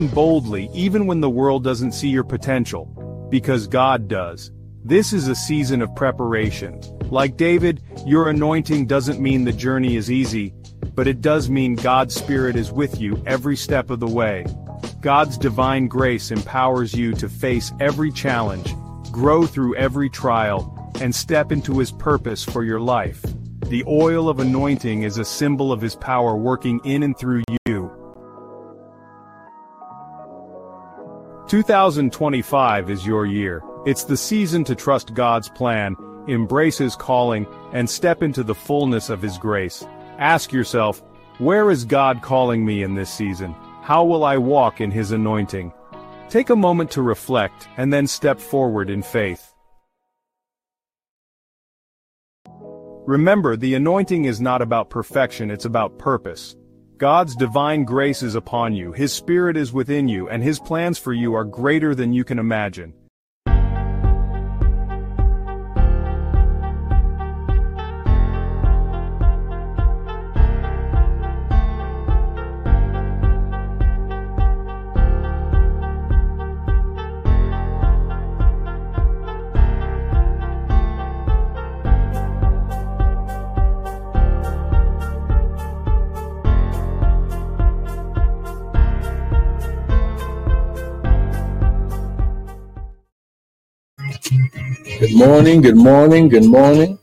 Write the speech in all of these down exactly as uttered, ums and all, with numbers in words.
boldly even when the world doesn't see your potential, because God does. This is a season of preparation. Like David, your anointing doesn't mean the journey is easy, but it does mean God's Spirit is with you every step of the way. God's divine grace empowers you to face every challenge, grow through every trial, and step into His purpose for your life. The oil of anointing is a symbol of His power working in and through you. two thousand twenty-five is your year. It's the season to trust God's plan, embrace His calling, and step into the fullness of His grace. Ask yourself, where is God calling me in this season? How will I walk in His anointing? Take a moment to reflect, and then step forward in faith. Remember, the anointing is not about perfection, it's about purpose. God's divine grace is upon you, His Spirit is within you, and His plans for you are greater than you can imagine. Good morning, good morning, good morning.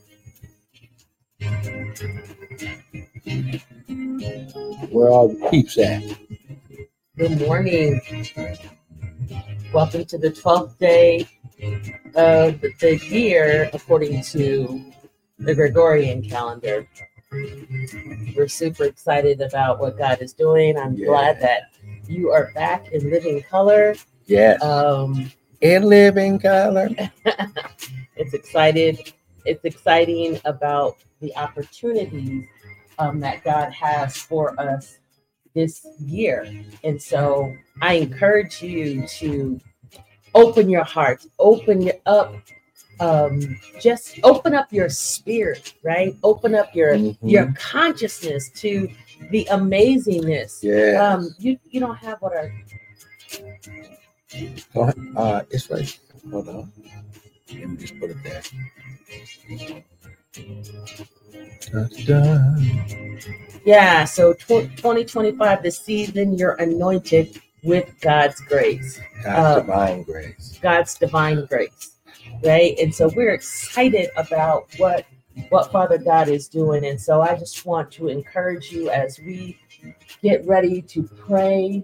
Where are the peeps at? Good morning. Welcome to the twelfth day of the year according to the Gregorian calendar. We're super excited about what God is doing. I'm yeah. glad that you are back in living color. Yes. Um, in living color. It's excited. It's exciting about the opportunities um, that God has for us this year. And so I encourage you to open your heart, open your up, um, just open up your spirit, right? Open up your mm-hmm. your consciousness to the amazingness. Yeah. Um, you you don't have what our uh, it's right. Hold on. Let me just put it there. Da-da. Yeah, so twenty twenty-five, this season, you're anointed with God's grace. God's uh, divine grace. God's divine grace, right? And so we're excited about what, what Father God is doing. And so I just want to encourage you as we get ready to pray,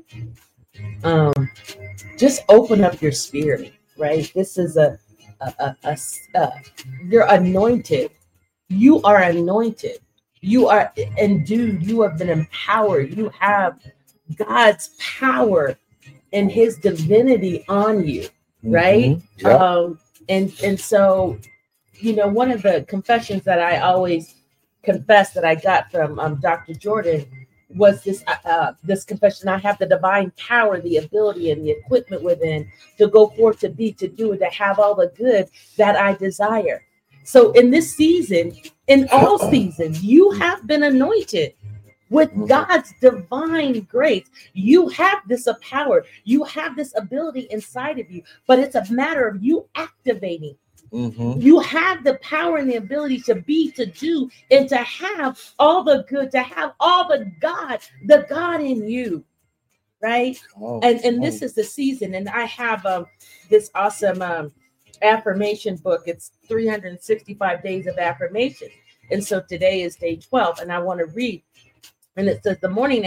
um, just open up your spirit, right? This is a A, a, a, a, you're anointed. You are anointed. You are endued. You have been empowered. You have God's power and His divinity on you, right? Mm-hmm. Yep. Um, and and so, you know, one of the confessions that I always confess that I got from um, Doctor Jordan was this uh, this confession: I have the divine power, the ability, and the equipment within to go forth, to be, to do, and to have all the good that I desire. So in this season, in all seasons, you have been anointed with God's divine grace. You have this uh, power. You have this ability inside of you, but it's a matter of you activating. Mm-hmm. You have the power and the ability to be, to do, and to have all the good, to have all the God, the God in you, right? Oh, and and oh. this is the season. And I have um, this awesome um, affirmation book. It's three hundred sixty-five days of affirmation. And so today is day twelve, and I want to read. And it says the morning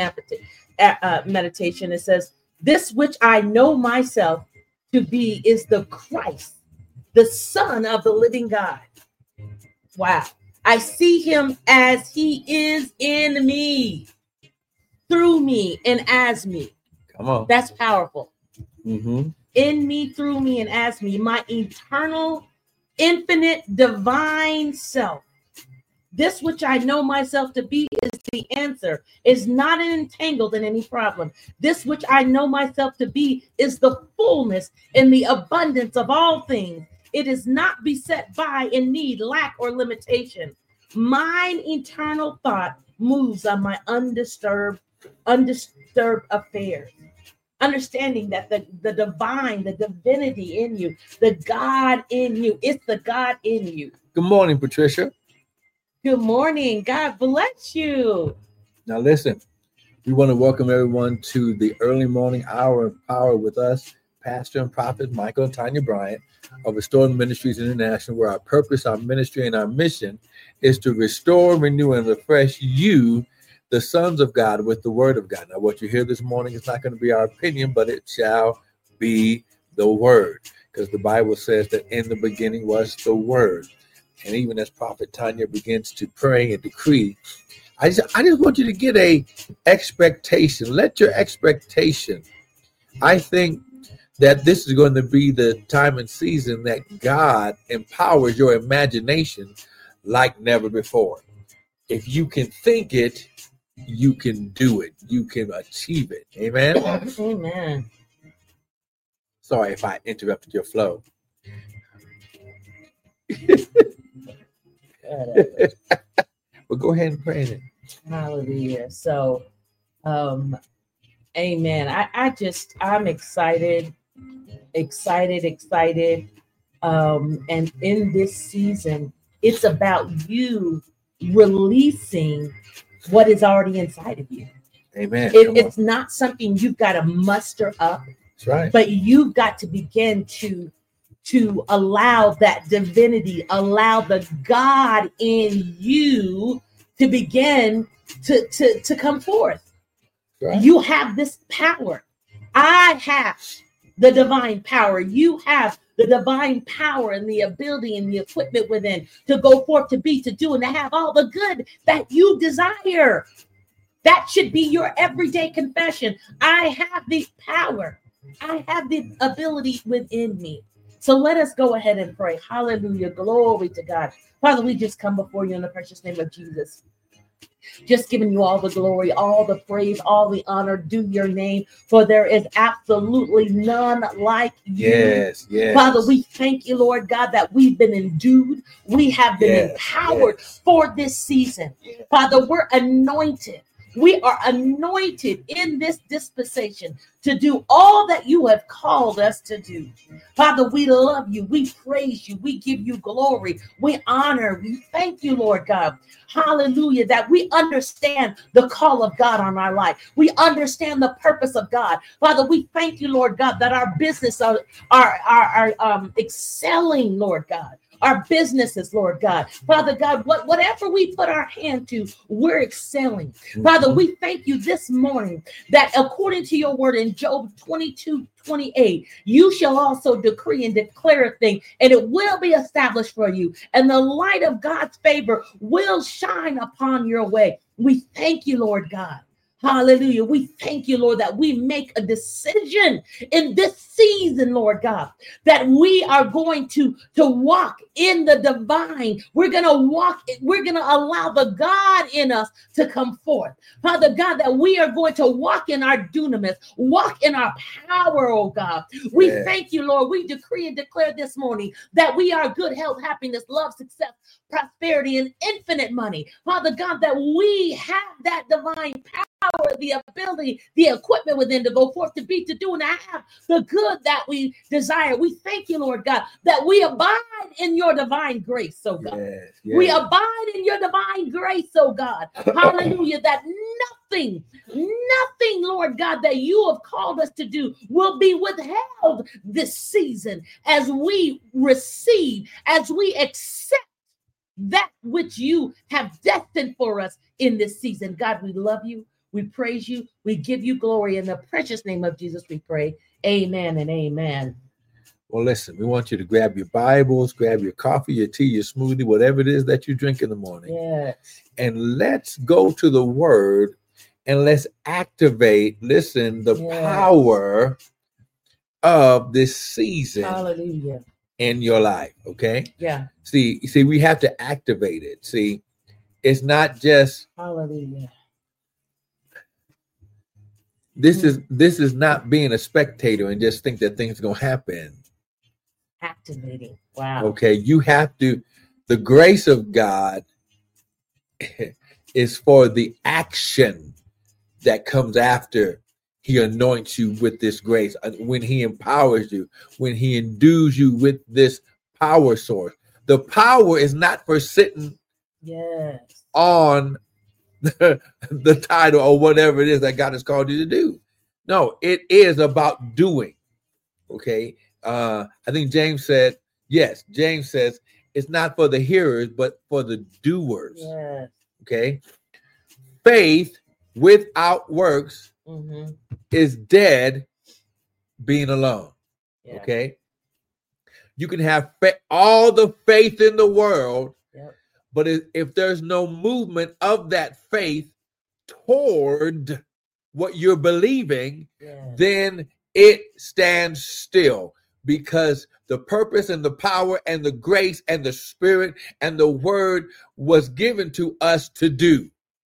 uh, meditation. It says, "This which I know myself to be is the Christ, the Son of the living God. Wow. I see Him as He is in me, through me, and as me." Come on. That's powerful. Mm-hmm. In me, through me, and as me, my eternal, infinite, divine self. This which I know myself to be is the answer, is not entangled in any problem. This which I know myself to be is the fullness and the abundance of all things. It is not beset by, in need, lack, or limitation. Mine eternal thought moves on my undisturbed, undisturbed affairs. understanding that the, the divine, the divinity in you, the God in you, it's the God in you. Good morning, Patricia. Good morning. God bless you. Now listen, we want to welcome everyone to the early morning hour of power with us, Pastor and Prophet Michael and Tanya Bryant of Restored Ministries International, where our purpose, our ministry, and our mission is to restore, renew, and refresh you, the sons of God, with the word of God. Now, what you hear this morning is not going to be our opinion, but it shall be the word, because the Bible says that in the beginning was the word. And even as Prophet Tanya begins to pray and decree, I just, I just want you to get a expectation. Let your expectation, I think that this is going to be the time and season that God empowers your imagination like never before. If you can think it, you can do it. You can achieve it. Amen? Amen. Sorry if I interrupted your flow. But go ahead and pray it. Hallelujah. So, um, amen. I, I just, I'm excited, excited, excited. Um, and in this season, it's about you releasing what is already inside of you. Amen. It, it's not something you've got to muster up. That's right. But you've got to begin to to allow that divinity, allow the God in you to begin to, to, to come forth. Right. You have this power. I have the divine power. You have the divine power and the ability and the equipment within to go forth, to be, to do, and to have all the good that you desire. That should be your everyday confession. I have the power. I have the ability within me. So let us go ahead and pray. Hallelujah. Glory to God. Father, we just come before you in the precious name of Jesus. Just giving you all the glory, all the praise, all the honor due your name, for there is absolutely none like you. Yes, yes. Father, we thank you, Lord God, that we've been endued. We have been yes, empowered yes. for this season. Yes. Father, we're anointed. We are anointed in this dispensation to do all that you have called us to do. Father, we love you. We praise you. We give you glory. We honor. We thank you, Lord God. Hallelujah. That we understand the call of God on our life. We understand the purpose of God. Father, we thank you, Lord God, that our business are, are, are, are um, excelling, Lord God. Our businesses, Lord God. Father God, what, whatever we put our hand to, we're excelling. Mm-hmm. Father, we thank you this morning that according to your word in Job twenty-two twenty-eight, you shall also decree and declare a thing, and it will be established for you. And the light of God's favor will shine upon your way. We thank you, Lord God. Hallelujah. We thank you, Lord, that we make a decision in this season, Lord God, that we are going to, to walk in the divine. We're going to walk, we're going to allow the God in us to come forth. Father God, that we are going to walk in our dunamis, walk in our power, oh God. We yeah. thank you, Lord. We decree and declare this morning that we are good health, happiness, love, success, prosperity, and infinite money. Father God, that we have that divine power. The ability, the equipment within to go forth, to be, to do, and to have the good that we desire. We thank you, Lord God, that we abide in your divine grace, oh God. Yes, yes. We abide in your divine grace, oh God. Hallelujah. That nothing, nothing, Lord God, that you have called us to do will be withheld this season as we receive, as we accept that which you have destined for us in this season. God, we love you. We praise you. We give you glory. In the precious name of Jesus, we pray. Amen and amen. Well, listen, we want you to grab your Bibles, grab your coffee, your tea, your smoothie, whatever it is that you drink in the morning. Yes. And let's go to the word and let's activate, listen, the yes. power of this season. Hallelujah. In your life. Okay. Yeah. See, see, we have to activate it. See, it's not just. Hallelujah. This is this is not being a spectator and just think that things are gonna happen. Activating. Wow. Okay, you have to. The grace of God is for the action that comes after he anoints you with this grace, when he empowers you, when he endues you with this power source. The power is not for sitting yes. on the, the title or whatever it is that God has called you to do. No, it is about doing. Okay. Uh, I think James said, yes, James says it's not for the hearers, but for the doers. Yes. Okay. Faith without works mm-hmm. is dead being alone. Yeah. Okay. You can have fa- all the faith in the world, yep. but if, if there's no movement of that faith toward what you're believing, yes. then it stands still, because the purpose and the power and the grace and the spirit and the word was given to us to do.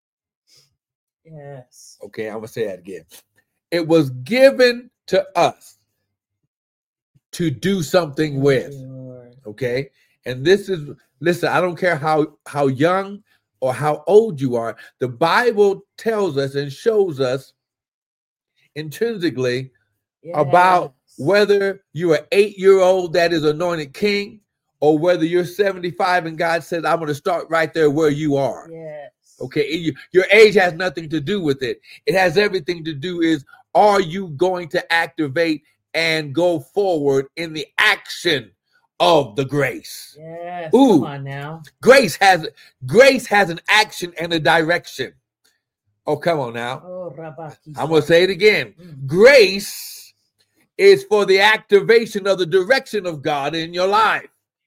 Yes. Okay, I'm going to say that again. It was given to us to do something with. Okay. And this is, listen, I don't care how, how young or how old you are. The Bible tells us and shows us intrinsically yes. about whether you're an eight-year-old that is anointed king, or whether you're seventy-five and God says, I'm going to start right there where you are. Yes. Okay. Your age has nothing to do with it. It has everything to do is, are you going to activate and go forward in the action of the grace? Yes. Ooh, come on now. Grace has grace has an action and a direction. Oh, come on now. Oh, I'm going to say it again. Mm. Grace is for the activation of the direction of God in your life.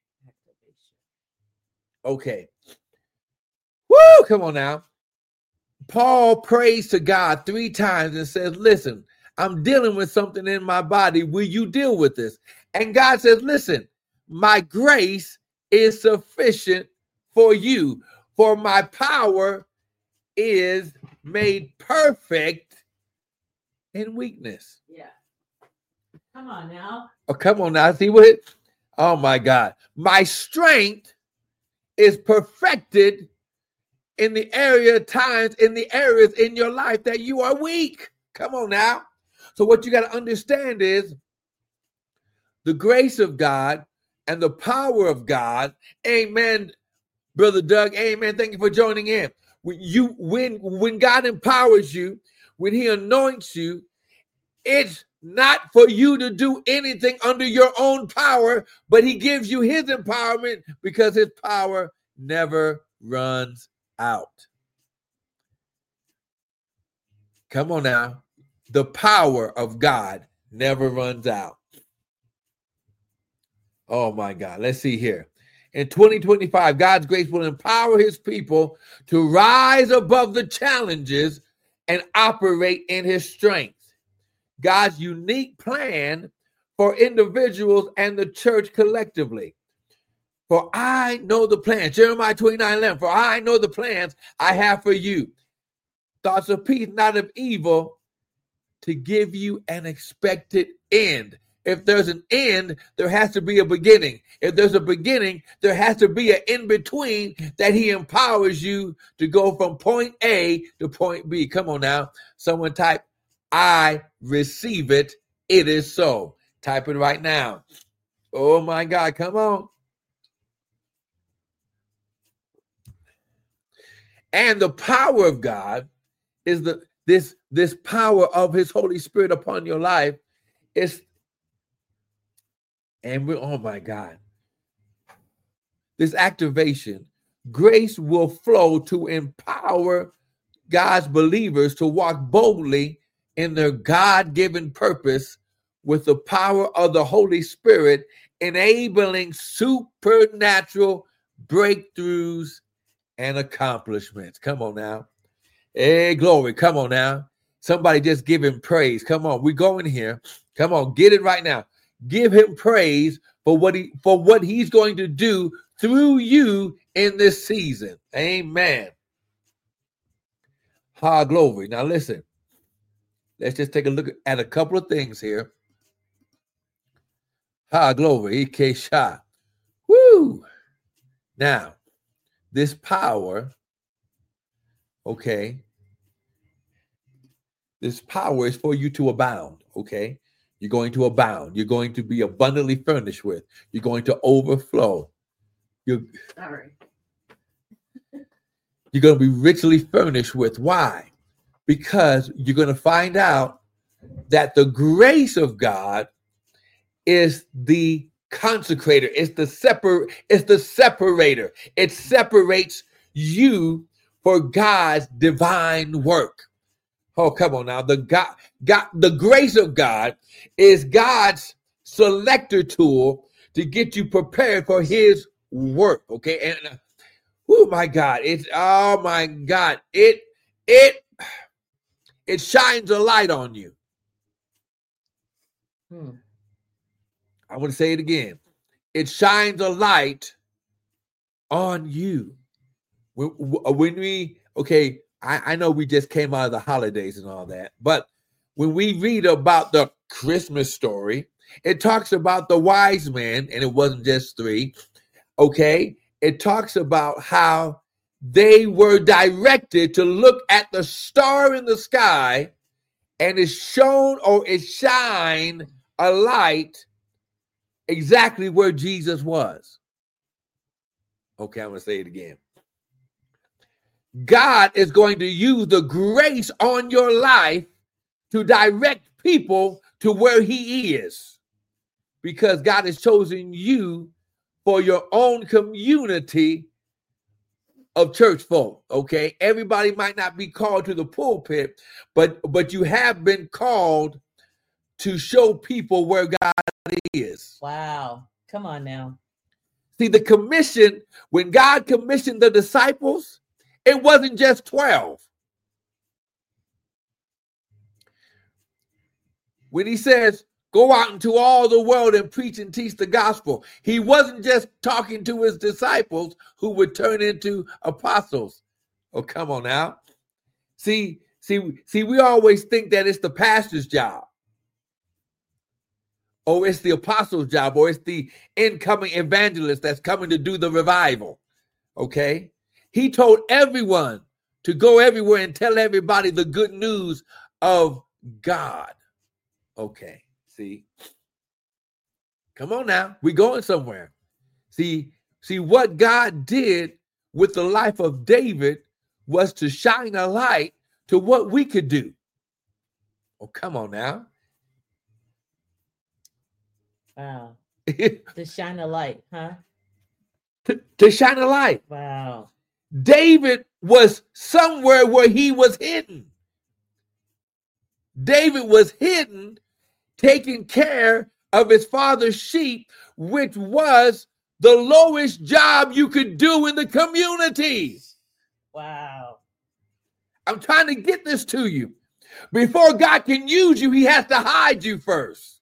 Okay. Woo, come on now. Paul prays to God three times and says, listen, I'm dealing with something in my body. Will you deal with this? And God says, listen, my grace is sufficient for you, for my power is made perfect in weakness. Yeah. Come on now. Oh, come on now. See what it? Oh my God. My strength is perfected in the area times, in the areas in your life that you are weak. Come on now. So what you got to understand is the grace of God and the power of God. Amen, Brother Doug. Amen. Thank you for joining in. When you when when God empowers you, when he anoints you, it's not for you to do anything under your own power, but he gives you his empowerment because his power never runs out. Come on now. The power of God never runs out. Oh my God. Let's see here. In twenty twenty-five, God's grace will empower his people to rise above the challenges and operate in his strength. God's unique plan for individuals and the church collectively. For I know the plans, Jeremiah twenty-nine eleven, for I know the plans I have for you. Thoughts of peace, not of evil, to give you an expected end. If there's an end, there has to be a beginning. If there's a beginning, there has to be an in-between that he empowers you to go from point A to point B. Come on now. Someone type, I receive it. It is so. Type it right now. Oh my God, come on. And the power of God is the this this power of his Holy Spirit upon your life is, and we oh my God, this activation, grace will flow to empower God's believers to walk boldly in their God-given purpose with the power of the Holy Spirit, enabling supernatural breakthroughs and accomplishments. Come on now. Hey, glory. Come on now. Somebody just give him praise. Come on. We go in here. Come on. Get it right now. Give him praise for what he for what he's going to do through you in this season. Amen. Ha, glory. Now listen. Let's just take a look at a couple of things here. Ha, glory. E K Sha. Woo. Now, this power, okay, This power is for you to abound, okay? You're going to abound. You're going to be abundantly furnished with. You're going to overflow. You're, All right. you're going to be richly furnished with. Why? Because you're going to find out that the grace of God is the consecrator. It's the separ- It's the separator. It separates you for God's divine work. Oh, come on now. The God, God, the grace of God is God's selector tool to get you prepared for his work. Okay. And uh, oh my God. It's oh my God. It it it shines a light on you. Hmm. I want to say it again. It shines a light on you. When, when we okay. I, I know we just came out of the holidays and all that, but when we read about the Christmas story, it talks about the wise men, and it wasn't just three, okay? It talks about how they were directed to look at the star in the sky, and it shone or it shined a light exactly where Jesus was. Okay, I'm going to say it again. God is going to use the grace on your life to direct people to where he is, because God has chosen you for your own community of church folk. Okay. Everybody might not be called to the pulpit, but, but you have been called to show people where God is. Wow. Come on now. See, the commission, when God commissioned the disciples, it wasn't just twelve. When he says, go out into all the world and preach and teach the gospel, he wasn't just talking to his disciples who would turn into apostles. Oh, come on now. See, see, see, we always think that it's the pastor's job, or it's the apostle's job, or it's the incoming evangelist that's coming to do the revival. Okay? He told everyone to go everywhere and tell everybody the good news of God. Okay, see? Come on now. We're going somewhere. See, see what God did with the life of David was to shine a light to what we could do. Oh, come on now. Wow. To shine a light, huh? to, to shine a light. Wow. David was somewhere where he was hidden. David was hidden, taking care of his father's sheep, which was the lowest job you could do in the community. Wow. I'm trying to get this to you. Before God can use you, he has to hide you first.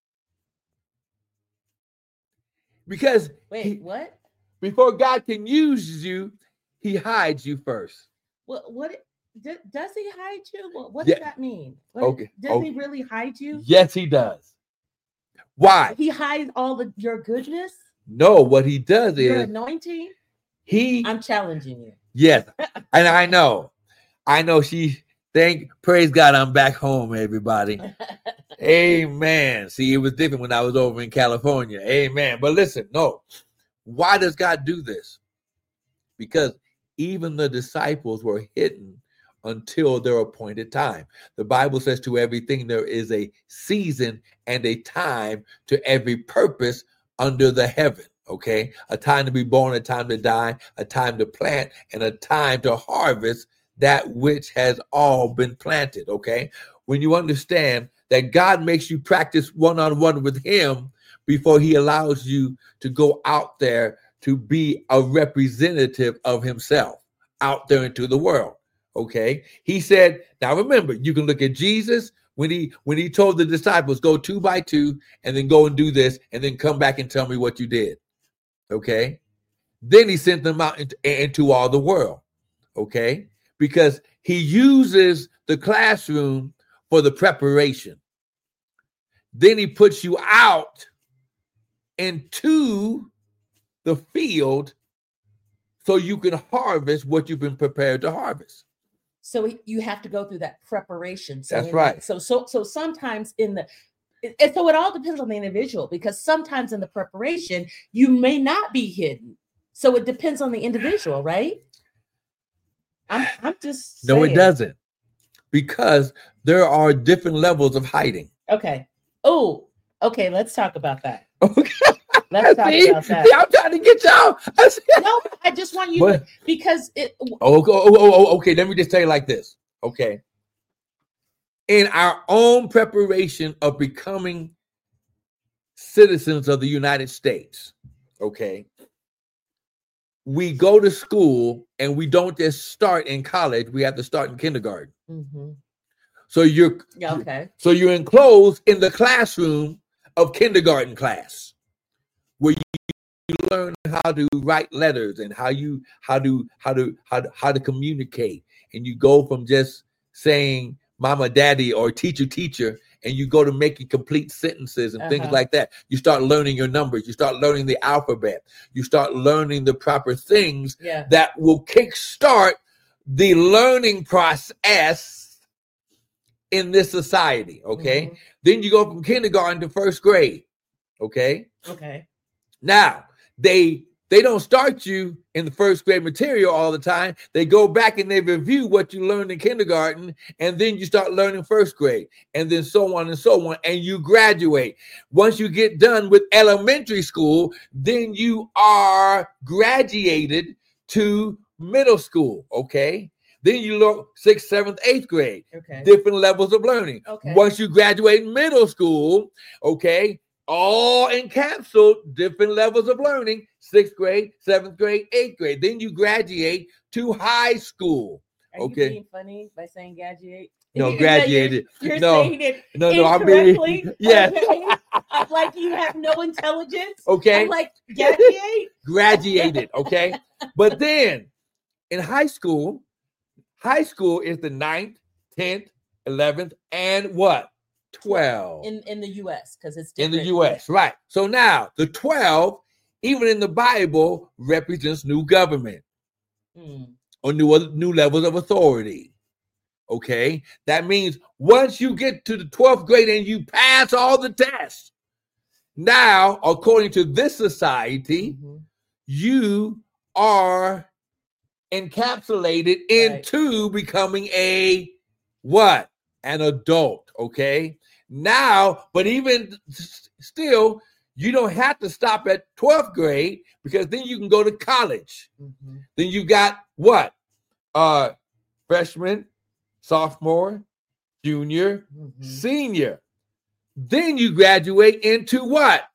Because wait, he, what? Before God can use you, he hides you first. What? What? Does he hide you? What, what Yeah. does that mean? What, Okay. Does okay. he really hide you? Yes, he does. Why? He hides all of your goodness? No, what he does your is anointing? He. I'm challenging you. Yes, and I know, I know. She. Thank, praise God, I'm back home, everybody. Amen. See, it was different when I was over in California. Amen. But listen, no. Why does God do this? Because even the disciples were hidden until their appointed time. The Bible says to everything there is a season and a time to every purpose under the heaven. Okay? A time to be born, a time to die, a time to plant, and a time to harvest that which has all been planted. Okay? When you understand that God makes you practice one-on-one with him before he allows you to go out there to be a representative of himself out there into the world. Okay. He said, now remember, you can look at Jesus when he when he told the disciples, go two by two and then go and do this and then come back and tell me what you did. Okay. Then he sent them out into, into all the world. Okay. Because he uses the classroom for the preparation. Then he puts you out into the field so you can harvest what you've been prepared to harvest. So you have to go through that preparation. So That's in- right. So so so sometimes in the it- and so it all depends on the individual, because sometimes in the preparation you may not be hidden. So it depends on the individual, right? I'm I'm just No, it saying. doesn't. Because there are different levels of hiding. Okay. Oh, okay. Let's talk about that. Okay. Let's talk See? about that. See, I'm trying to get y'all. I see- No, I just want you But- to, because it. Oh, okay, oh, oh, oh, okay. Let me just tell you like this. Okay. In our own preparation of becoming citizens of the United States, okay, we go to school and we don't just start in college. We have to start in kindergarten. Mhm. So you're Yeah, okay. so you're enclosed in the classroom of kindergarten class, where you learn how to write letters and how you how to how to how to, how to communicate, and you go from just saying mama daddy or teacher teacher, and you go to making complete sentences and things Uh-huh. like that. You start learning your numbers, you start learning the alphabet, you start learning the proper things Yeah. that will kickstart the learning process in this society. Okay. Mhm. Then you go from kindergarten to first grade. Okay. Okay. Now, they they don't start you in the first grade material all the time. They go back and they review what you learned in kindergarten, and then you start learning first grade, and then so on and so on, and you graduate. Once you get done with elementary school, then you are graduated to middle school, okay? Then you learn sixth, seventh, eighth grade, Okay. different levels of learning. Okay. Once you graduate middle school, okay, all encapsulated different levels of learning, sixth grade, seventh grade, eighth grade. Then you graduate to high school. Are Okay. you being funny by saying graduate? No, Is that you're- graduated. You're, No, saying it No, no, I'm incorrectly. being, yes, Okay? I'm like, you have no intelligence. okay, I'm like, graduate. graduated, okay? But then in high school, high school is the ninth, tenth, eleventh, and what? twelve. in in the U S because it's In different. the U S, right. So now the twelve, even in the Bible, represents new government Mm. or new, new levels of authority. Okay. That means once you get to the twelfth grade and you pass all the tests, now, according to this society, Mhm. you are encapsulated Right. into becoming a what? An adult. Okay. Now, but even s- still, you don't have to stop at twelfth grade, because then you can go to college. Mhm. Then you got what? Uh, freshman, sophomore, junior, Mhm. senior. Then you graduate into what?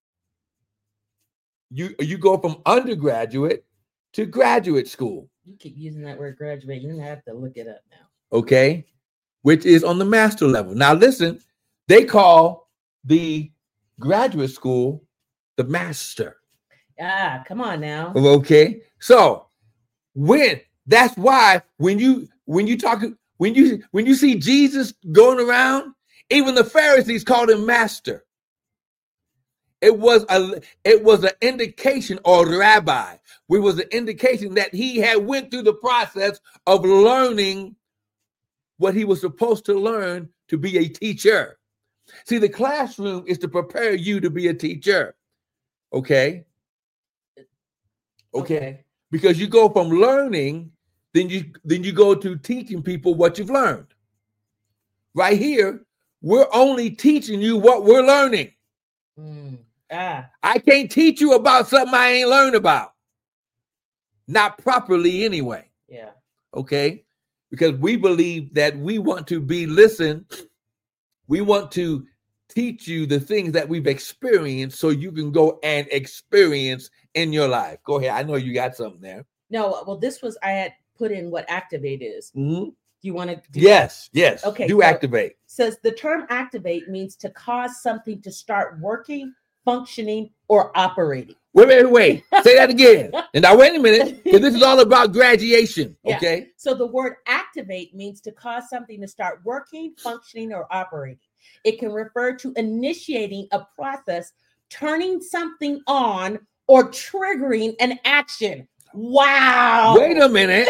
You you go from undergraduate to graduate school. You keep using that word graduate. You have to look it up now. Okay, which is on the master level. Now listen, they call the graduate school the master. Ah, come on now. Okay, so when that's why when you when you talk when you when you see Jesus going around, even the Pharisees called him master. It was a it was an indication, or rabbi. It was an indication that he had went through the process of learning what he was supposed to learn to be a teacher. See, the classroom is to prepare you to be a teacher. Okay. Okay. Okay. Because you go from learning, then you then you go to teaching people what you've learned. Right here, we're only teaching you what we're learning. Mm. Ah. I can't teach you about something I ain't learned about. Not properly anyway. Yeah. Okay. Because we believe that we want to be listen, we want to teach you the things that we've experienced so you can go and experience in your life. Go ahead. I know you got something there. No, well, this was I had put in what activate is. Mm-hmm. Do you want to? Yes, yes. Okay, Do so- activate. Says the term activate means to cause something to start working, functioning, or operating. Wait, wait, wait. Say that again. And now, wait a minute, because this is all about graduation. Yeah. Okay. So the word activate means to cause something to start working, functioning, or operating. It can refer to initiating a process, turning something on, or triggering an action. Wow. Wait a minute.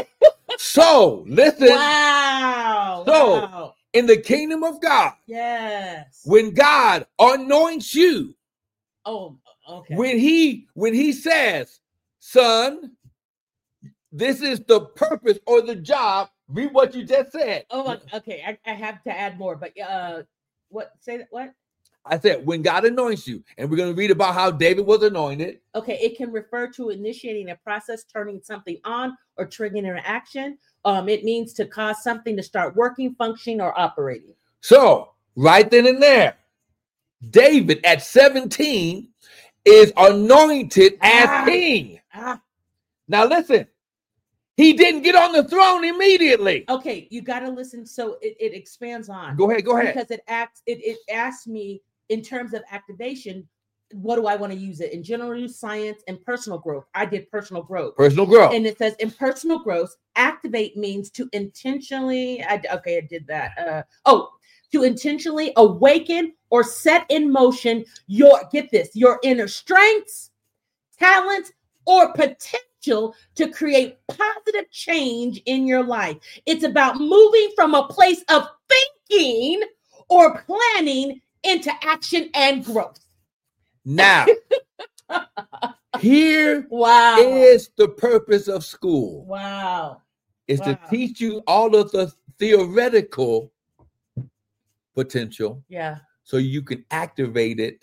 So, listen. Wow. So, wow. in the kingdom of God, Yes. when God anoints you, Oh, okay. when he when he says, son, this is the purpose or the job, read what you just said. Oh, okay. I, I have to add more, but uh, what? Say that. What? I said, when God anoints you, and we're going to read about how David was anointed. Okay, it can refer to initiating a process, turning something on, or triggering an action. Um, it means to cause something to start working, functioning, or operating. So, right then and there, David at seventeen is anointed as Ah. king. Ah. Now, listen, he didn't get on the throne immediately. Okay, you got to listen. So it, it expands on. Go ahead, go ahead. Because it acts. It it asks me in terms of activation. What do I want to use it in general use, science, and personal growth? I did personal growth. Personal growth. And it says in personal growth, activate means to intentionally. I, okay, I did that. Uh, oh, to intentionally awaken or set in motion your, get this, your inner strengths, talents, or potential to create positive change in your life. It's about moving from a place of thinking or planning into action and growth. Now, here wow. is the purpose of school. Wow. Is wow. to teach you all of the theoretical potential. Yeah. So you can activate it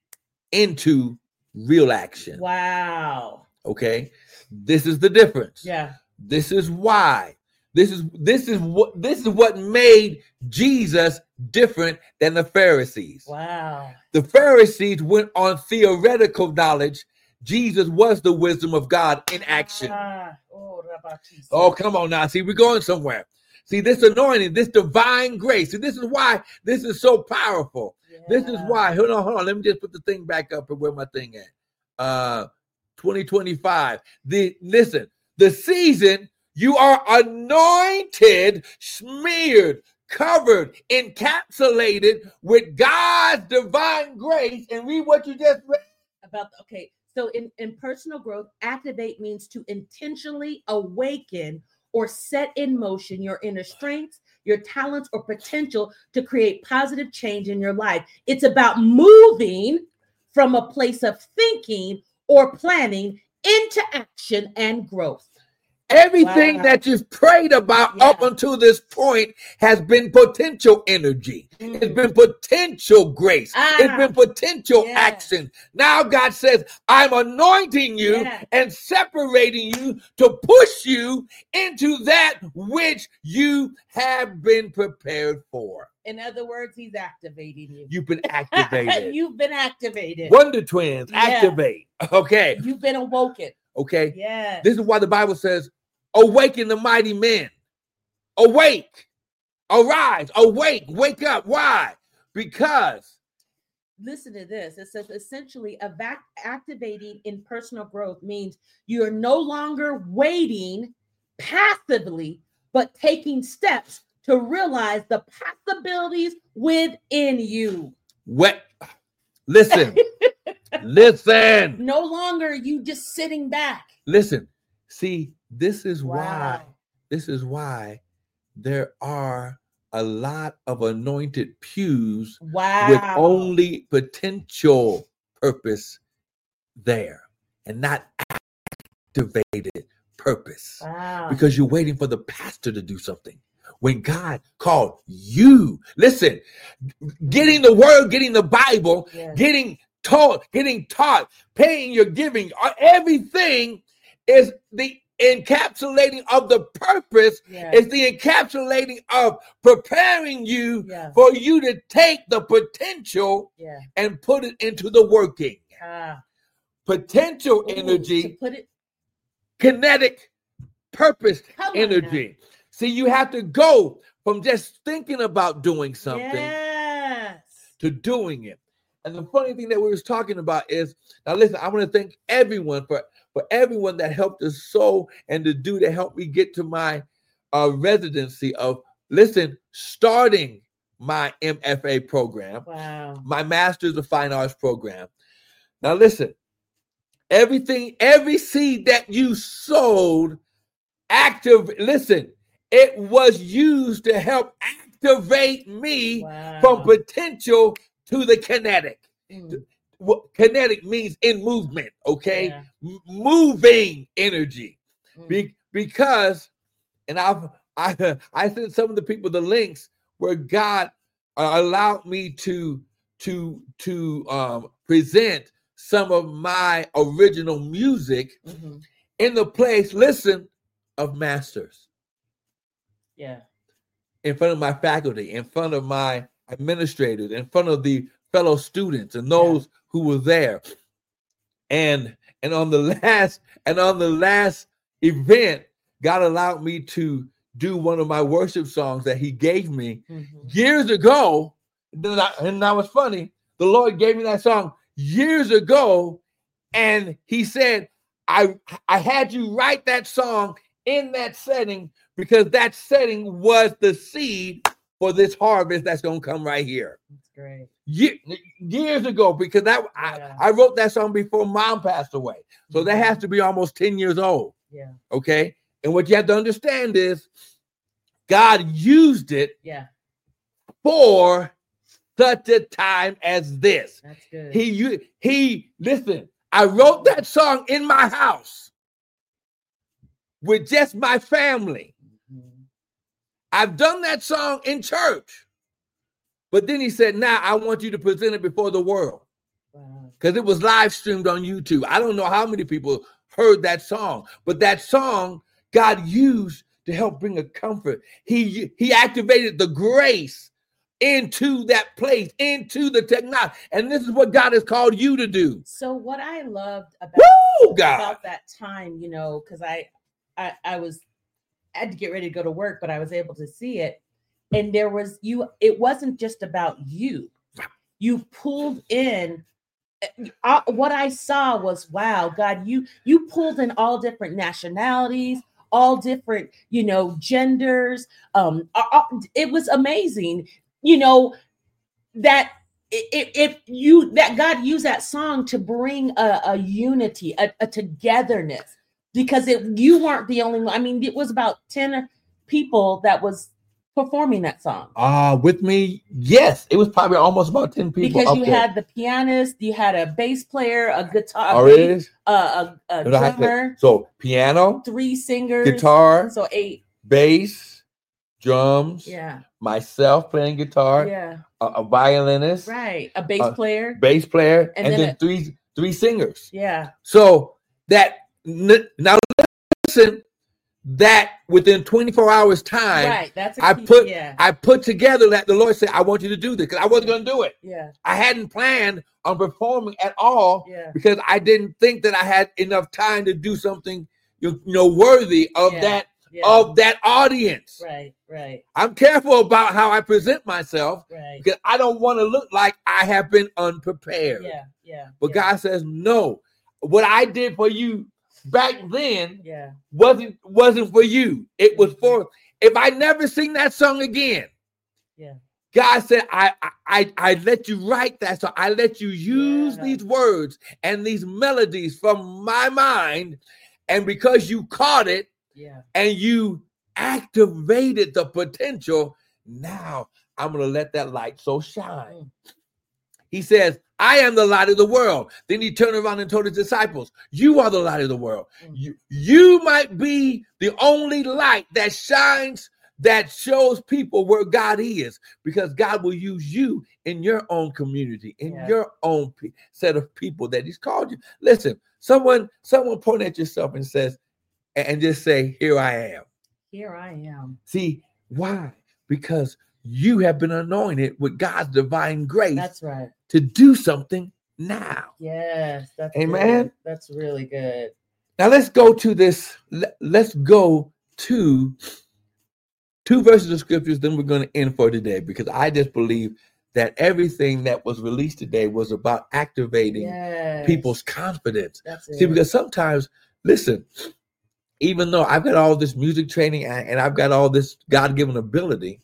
into real action. Wow. Okay. This is the difference. Yeah. This is why. This is this is what this is what made Jesus different than the Pharisees. Wow. The Pharisees went on theoretical knowledge. Jesus was the wisdom of God in action. Ah. Oh, oh, come on now. See, we're going somewhere. See, this anointing, this divine grace. And this is why this is so powerful. Yeah. This is why. Hold on, hold on. Let me just put the thing back up and where my thing at. Uh, twenty twenty-five. The listen, the season. You are anointed, smeared, covered, encapsulated with God's divine grace. And read what you just read. About, okay, so in, in personal growth, activate means to intentionally awaken or set in motion your inner strengths, your talents, or potential to create positive change in your life. It's about moving from a place of thinking or planning into action and growth. Everything wow. that you've prayed about yeah. up until this point has been potential energy. Mm. It's been potential grace. Ah. It's been potential yeah. action. Now God says, I'm anointing you yeah. and separating you to push you into that which you have been prepared for. In other words, he's activating you. You've been activated. You've been activated. Wonder Twins, activate. Yeah. Okay. You've been awoken. Okay. Yeah. This is why the Bible says, awaken the mighty men. Awake. Arise. Awake. Wake up. Why? Because. Listen to this. It says essentially evac- activating in personal growth means you're no longer waiting passively, but taking steps to realize the possibilities within you. What? Listen. Listen. No longer you just sitting back. Listen. See, this is wow. why, this is why there are a lot of anointed pews wow. with only potential purpose there and not activated purpose. Wow. Because you're waiting for the pastor to do something. When God called you, listen, getting the word, getting the Bible, yes. getting taught, getting taught, paying your giving, everything is the encapsulating of the purpose, yeah. is the encapsulating of preparing you yeah. for you to take the potential yeah. and put it into the working. Ah. Potential Ooh, energy, to put it kinetic purpose Come energy. See, you have to go from just thinking about doing something yes. to doing it. And the funny thing that we was talking about is, now listen, I want to thank everyone for, for everyone that helped us sow and to do to help me get to my uh, residency of, listen, starting my M F A program, wow. my Master's of Fine Arts program. Now listen, everything, every seed that you sowed active. Listen, it was used to help activate me Wow. from potential to the kinetic. Mm. What kinetic means in movement, okay? Yeah. M- moving energy. Mm. Be- because, and I've I I sent some of the people the links where God uh, allowed me to to to um, present some of my original music Mm-hmm. in the place, listen, of masters, Yeah. in front of my faculty, in front of my administrators, in front of the fellow students and those yeah. who were there. And and on the last and on the last event, God allowed me to do one of my worship songs that he gave me mm-hmm. years ago. And that, and that was funny. The Lord gave me that song years ago, and he said, I, I had you write that song in that setting because that setting was the seed for this harvest that's going to come right here. That's great. Ye- years ago, because that yeah. I, I wrote that song before Mom passed away. So mm-hmm. that has to be almost ten years old. Yeah. Okay. And what you have to understand is God used it yeah. for such a time as this. That's good. He, he, listen, I wrote that song in my house with just my family. Mm-hmm. I've done that song in church. But then he said, now I want you to present it before the world. Because wow. it was live streamed on YouTube. I don't know how many people heard that song, but that song God used to help bring a comfort. He, he activated the grace into that place, into the technology. And this is what God has called you to do. So what I loved about, Woo, God. about that time, you know, because I, I I was I had to get ready to go to work, but I was able to see it. And there was you, it wasn't just about you. You pulled in uh, what I saw was, wow, God, you you pulled in all different nationalities, all different, you know, genders. Um, uh, it was amazing. You know, that if, if you that God used that song to bring a, a unity, a, a togetherness, because it you weren't the only one. I mean, it was about ten people that was performing that song. Uh with me, yes, it was probably almost about ten people. Because you there. had the pianist, you had a bass player, a guitar, oh, a, it is? a, a, a drummer. So piano, three singers, guitar, so eight, bass, drums, yeah, myself playing guitar, yeah, a, a violinist, right, a bass player, bass player, and, and then, then a, three three singers. Yeah. So that now listen, that within twenty-four hours time, right, that's a I key, put yeah. I put together that the Lord said, I want you to do this, because I wasn't going to do it. Yeah. I hadn't planned on performing at all, yeah. because I didn't think that I had enough time to do something, you know, worthy of yeah. that yeah. of that audience. Right, right. I'm careful about how I present myself, right. because I don't want to look like I have been unprepared. Yeah, yeah. But yeah. God says, no, what I did for you back then yeah. wasn't wasn't for you. It was for, if I never sing that song again, yeah. God said, I I I let you write that song. I let you use yeah. these words and these melodies from my mind, and because you caught it, yeah, and you activated the potential, now I'm gonna let that light so shine. Mm. He says, I am the light of the world. Then he turned around and told his disciples, you are the light of the world. Mm. You, you might be the only light that shines, that shows people where God is, because God will use you in your own community, in yeah. your own pe- set of people that he's called you. Listen, someone, someone point at yourself and says, and just say, here I am. Here I am. See, why? Because you have been anointed with God's divine grace. That's right. To do something now. Yes. That's Amen. Good. That's really good. Now let's go to this. Let's go to two verses of scriptures. Then we're going to end for today, because I just believe that everything that was released today was about activating yes. people's confidence. That's See, it. because sometimes, listen, even though I've got all this music training and I've got all this God-given ability,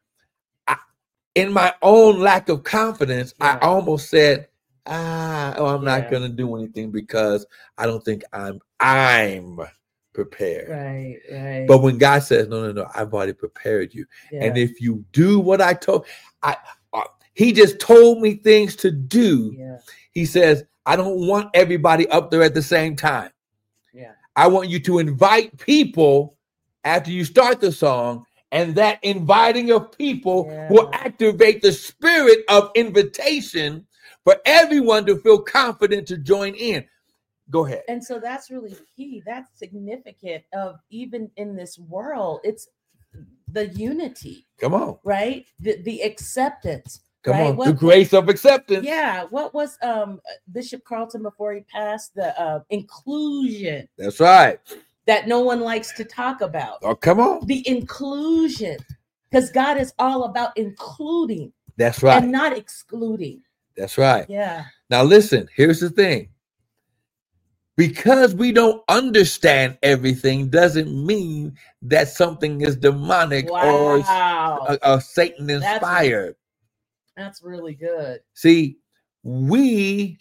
I, in my own lack of confidence, yeah. I almost said, ah, oh, I'm yeah. not going to do anything because I don't think I'm I'm prepared. Right, right. But when God says, no, no, no, I've already prepared you. Yeah. And if you do what I told, I, uh, he just told me things to do. Yeah. He says, I don't want everybody up there at the same time. Yeah. I want you to invite people after you start the song, and that inviting of people Yeah. will activate the spirit of invitation for everyone to feel confident to join in. Go ahead. And so that's really key. That's significant of even in this world. It's the unity, Come on. right? The the acceptance. Come right? on. What, the grace of acceptance. Yeah. What was um Bishop Carlton before he passed? The uh, inclusion. That's right. That no one likes to talk about. Oh, come on. The inclusion. Because God is all about including. That's right. And not excluding. That's right. Yeah. Now listen, here's the thing. Because we don't understand everything doesn't mean that something is demonic Wow. or uh, uh, Satan inspired. That's, that's really good. See, we,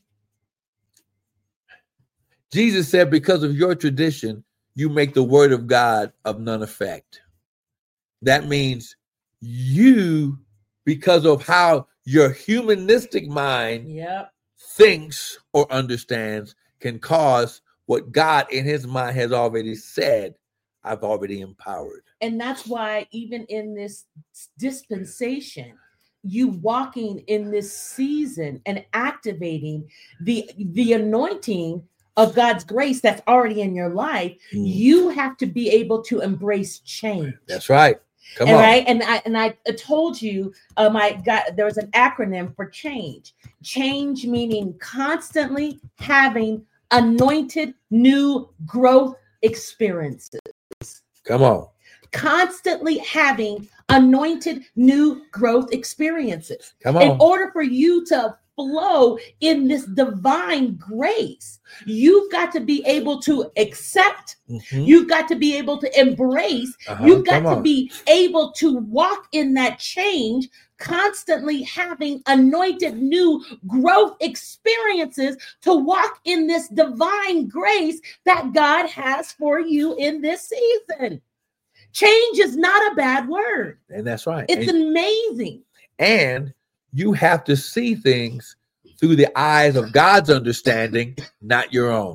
Jesus said, because of your tradition, you make the word of God of none effect. That means you, because of how your humanistic mind Yep. thinks or understands, can cause what God in his mind has already said, I've already empowered. And that's why even in this dispensation, you walking in this season and activating the, the anointing of God's grace that's already in your life, mm. you have to be able to embrace change. That's right. Come and on. Right. And I and I told you um I got there was an acronym for change. Change meaning constantly having anointed new growth experiences. Come on. Constantly having anointed new growth experiences. Come on. In order for you to flow in this divine grace, you've got to be able to accept. Mm-hmm. You've got to be able to embrace. Uh-huh. You've got Come to on. be able to walk in that change, constantly having anointed new growth experiences to walk in this divine grace that God has for you in this season. Change is not a bad word. And that's right. It's and, amazing. And you have to see things through the eyes of God's understanding, not your own.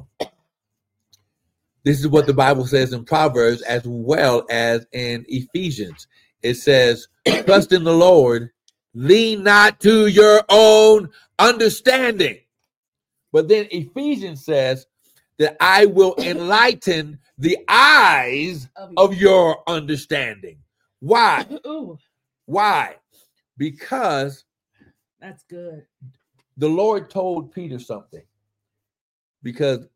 This is what the Bible says in Proverbs as well as in Ephesians. It says, trust in the Lord, lean not to your own understanding. But then Ephesians says that I will enlighten the eyes of your understanding. Why? Ooh. Why? Because that's good. The Lord told Peter something. Because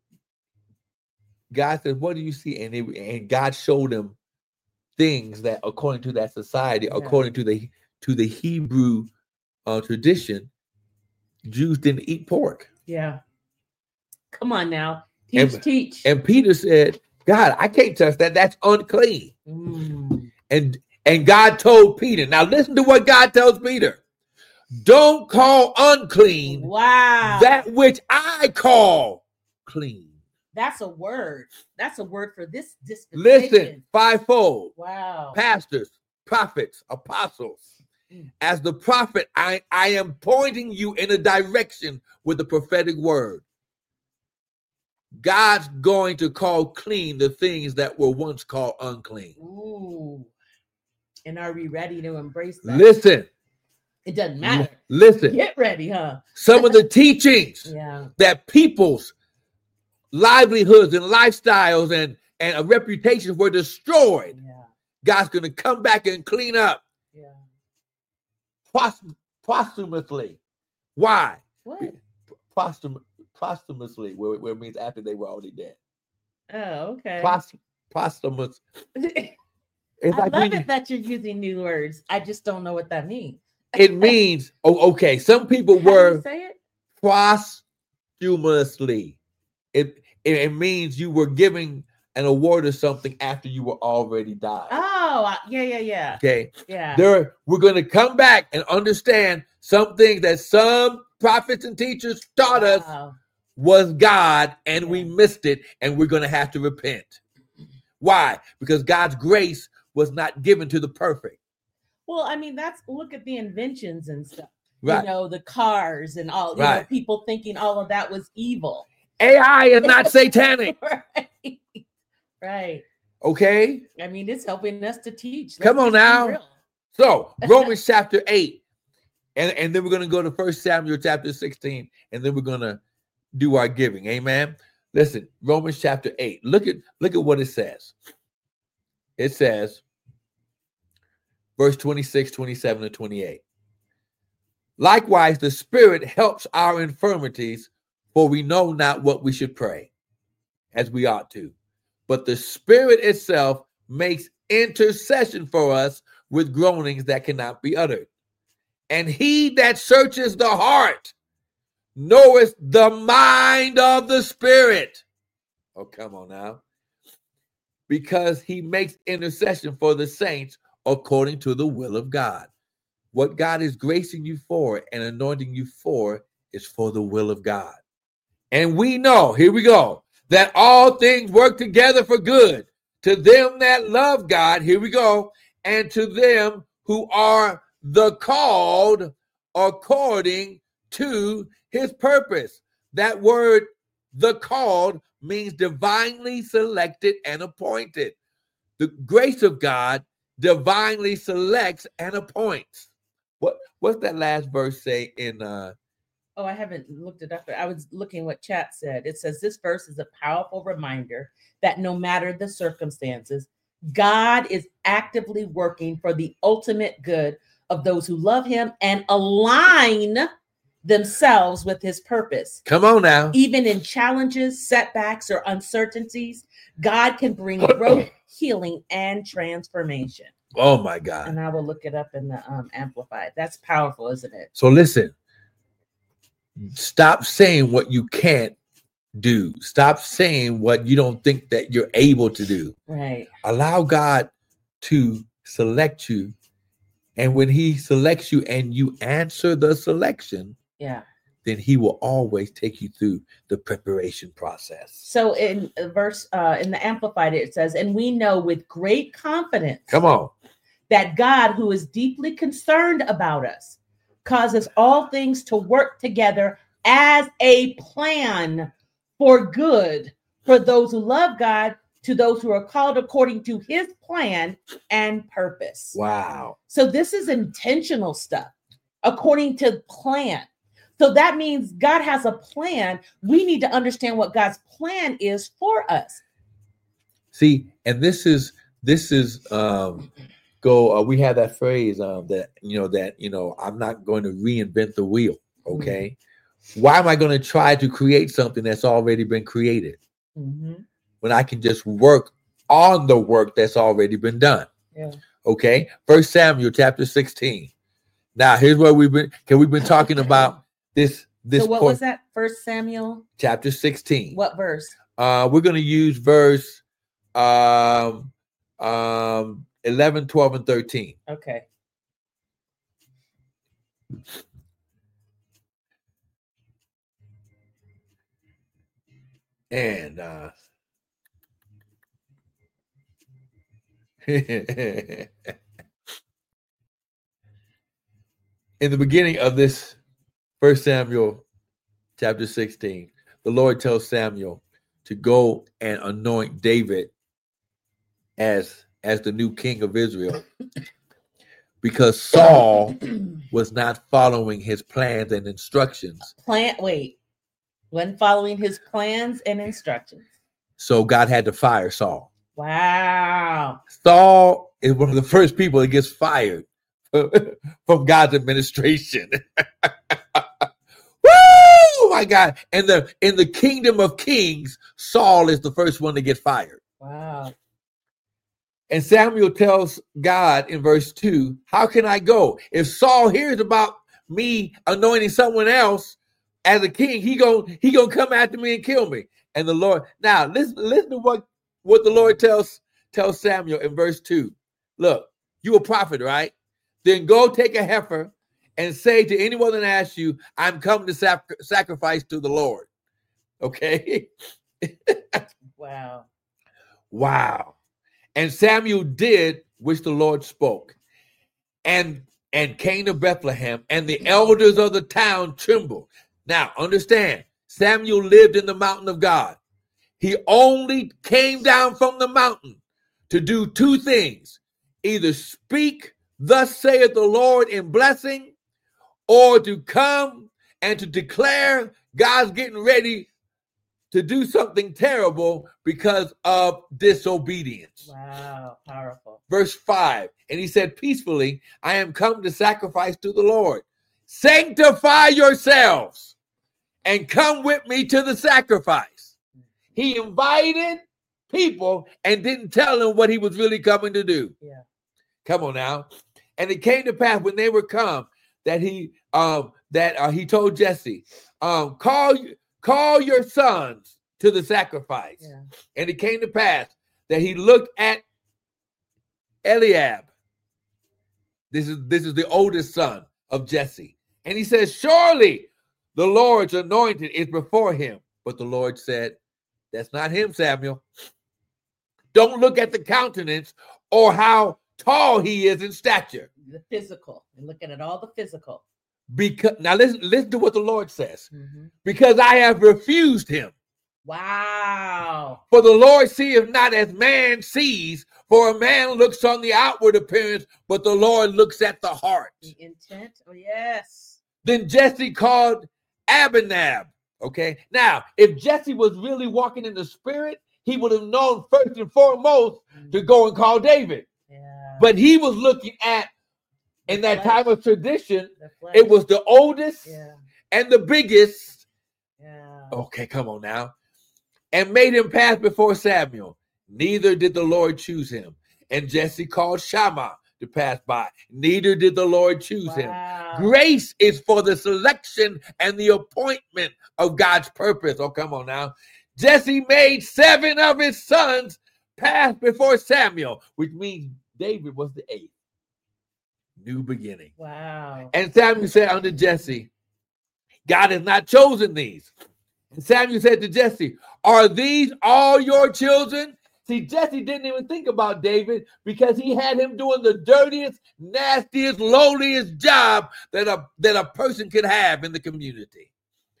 God said, what do you see? And, it, and God showed him things that according to that society, yeah. according to the to the Hebrew uh, tradition, Jews didn't eat pork. Yeah. Come on now. Teach, and, teach. And Peter said, God, I can't touch that. That's unclean. Mm. And And God told Peter, now listen to what God tells Peter. Don't call unclean wow. that which I call clean. That's a word. That's a word for this dispensation. Listen, fivefold. Wow. Pastors, prophets, apostles. Mm. As the prophet, I, I am pointing you in a direction with the prophetic word. God's going to call clean the things that were once called unclean. Ooh. And are we ready to embrace that? Listen. It doesn't matter. Listen. Get ready, huh? Some of the teachings yeah. that people's livelihoods and lifestyles and, and reputations were destroyed. Yeah. God's going to come back and clean up. Yeah. Post- posthumously. Why? What? Posthum- posthumously, where, where it means after they were already dead. Oh, okay. Post- posthumous. It's I like love it that you're using new words. I just don't know what that means. It means, oh, okay. Some people How were do you say it? posthumously. It, it it means you were giving an award or something after you were already died. Oh, yeah, yeah, yeah. Okay. Yeah. There, we're going to come back and understand something that some prophets and teachers taught wow. us was God, and yeah. we missed it, and we're going to have to repent. Why? Because God's grace was not given to the perfect. Well, I mean, that's look at the inventions and stuff. Right. You know, the cars and all, you Right. know, people thinking all of that was evil. A I is not satanic. Right. Right. Okay. I mean, it's helping us to teach. Come Let's on just be now. real. So Romans chapter eight. And, and then we're going to go to First Samuel chapter sixteen. And then we're going to do our giving. Amen. Listen, Romans chapter eight. Look at look at what it says. It says, verse twenty-six, twenty-seven, and twenty-eight. Likewise, the Spirit helps our infirmities, for we know not what we should pray as we ought to. But the Spirit itself makes intercession for us with groanings that cannot be uttered. And he that searches the heart knoweth the mind of the Spirit. Oh, come on now. Because he makes intercession for the saints according to the will of God. What God is gracing you for and anointing you for is for the will of God. And we know, here we go, that all things work together for good to them that love God, here we go, and to them who are the called according to his purpose. That word, the called, means divinely selected and appointed. The grace of God divinely selects and appoints. What what's that last verse say in uh Oh, I haven't looked it up. I was looking what chat said. It says this verse is a powerful reminder that no matter the circumstances, God is actively working for the ultimate good of those who love him and align themselves with his purpose. Come on now. Even in challenges, setbacks, or uncertainties, God can bring growth, healing, and transformation. Oh my God. And I will look it up in the um, Amplified. That's powerful, isn't it? So listen, stop saying what you can't do. Stop saying what you don't think that you're able to do. Right. Allow God to select you. And when he selects you and you answer the selection, yeah, then he will always take you through the preparation process. So in verse, uh, in the Amplified, it says, and we know with great confidence. Come on. That God, who is deeply concerned about us, causes all things to work together as a plan for good for those who love God, to those who are called according to his plan and purpose. Wow. So this is intentional stuff according to plan. So that means God has a plan. We need to understand what God's plan is for us. See, and this is, this is, um, go, uh, we have that phrase um, that, you know, that, you know, I'm not going to reinvent the wheel. Okay. Mm-hmm. Why am I going to try to create something that's already been created mm-hmm. when I can just work on the work that's already been done? Yeah. Okay. First Samuel chapter sixteen. Now here's where we've been, can we've been talking about this, this. So what point. was that? First Samuel chapter sixteen. What verse? Uh, we're going to use verse, um, um, eleven, twelve, and thirteen. Okay. And uh, in the beginning of this First Samuel chapter sixteen, the Lord tells Samuel to go and anoint David as as the new king of Israel, because Saul was not following his plans and instructions. Plan, wait, wasn't following his plans and instructions. So God had to fire Saul. Wow. Saul is one of the first people that gets fired from God's administration. Woo! My God. And the in the kingdom of kings, Saul is the first one to get fired. Wow. And Samuel tells God in verse two, how can I go? If Saul hears about me anointing someone else as a king, he gonna he gonna come after me and kill me. And the Lord, now listen, listen to what, what the Lord tells, tells Samuel in verse two. Look, you a prophet, right? Then go take a heifer and say to anyone that asks you, I'm coming to sac- sacrifice to the Lord. Okay? Wow. Wow. And Samuel did which the Lord spoke, and and came to Bethlehem, and the elders of the town trembled. Now, understand, Samuel lived in the mountain of God. He only came down from the mountain to do two things: either speak, thus saith the Lord, in blessing, or to come and to declare God's getting ready to do something terrible because of disobedience. Wow, powerful. Verse five, and he said, peacefully, I am come to sacrifice to the Lord. Sanctify yourselves and come with me to the sacrifice. He invited people and didn't tell them what he was really coming to do. Yeah. Come on now. And it came to pass when they were come that he um that uh, he told Jesse, um, call call your sons to the sacrifice. Yeah. And it came to pass that he looked at Eliab. This is this is the oldest son of Jesse. And he says, surely the Lord's anointed is before him. But the Lord said, that's not him, Samuel. Don't look at the countenance or how tall he is in stature. The physical. And looking at all the physical. Because now listen, listen to what the Lord says. Mm-hmm. Because I have refused him. Wow. For the Lord seeth not as man sees, for a man looks on the outward appearance, but the Lord looks at the heart. The intent. Oh, yes. Then Jesse called Abinab. Okay. Now, if Jesse was really walking in the spirit, he would have known first and foremost mm. to go and call David. Yeah. But he was looking at, in that flesh. time of tradition, it was the oldest yeah. and the biggest. Yeah. Okay, come on now. And made him pass before Samuel. Neither did the Lord choose him. And Jesse called Shammah to pass by. Neither did the Lord choose Wow. him. Grace is for the selection and the appointment of God's purpose. Oh, come on now. Jesse made seven of his sons pass before Samuel, which means David was the eighth. New beginning. Wow. And Samuel said unto Jesse, God has not chosen these. And Samuel said to Jesse, are these all your children? See, Jesse didn't even think about David because he had him doing the dirtiest, nastiest, lowliest job that a, that a person could have in the community.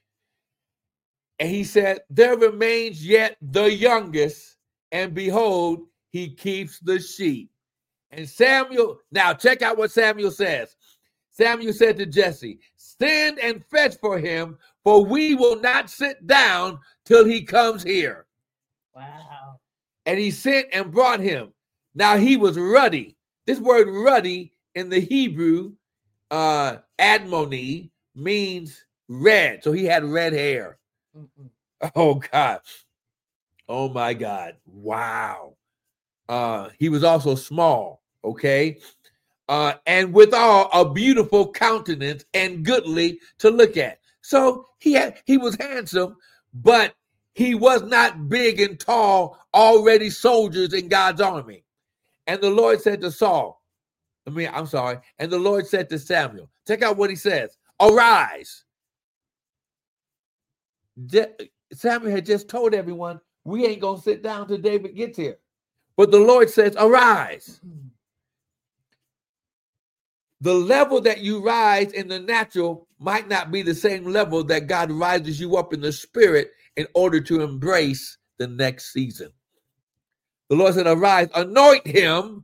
And he said, there remains yet the youngest, and behold, he keeps the sheep. And Samuel, now check out what Samuel says. Samuel said to Jesse, send and fetch for him, for we will not sit down till he comes here. Wow. And he sent and brought him. Now he was ruddy. This word ruddy in the Hebrew, uh, admoni, means red. So he had red hair. Mm-mm. Oh, God. Oh, my God. Wow. Uh, he was also small, okay? Uh, and withal a beautiful countenance and goodly to look at. So he had, he was handsome, but he was not big and tall, already soldiers in God's army. And the Lord said to Saul, I mean, I'm sorry. And the Lord said to Samuel, check out what he says. Arise. Je- Samuel had just told everyone, we ain't going to sit down till David gets here. But the Lord says, arise. The level that you rise in the natural might not be the same level that God rises you up in the spirit in order to embrace the next season. The Lord said, arise, anoint him,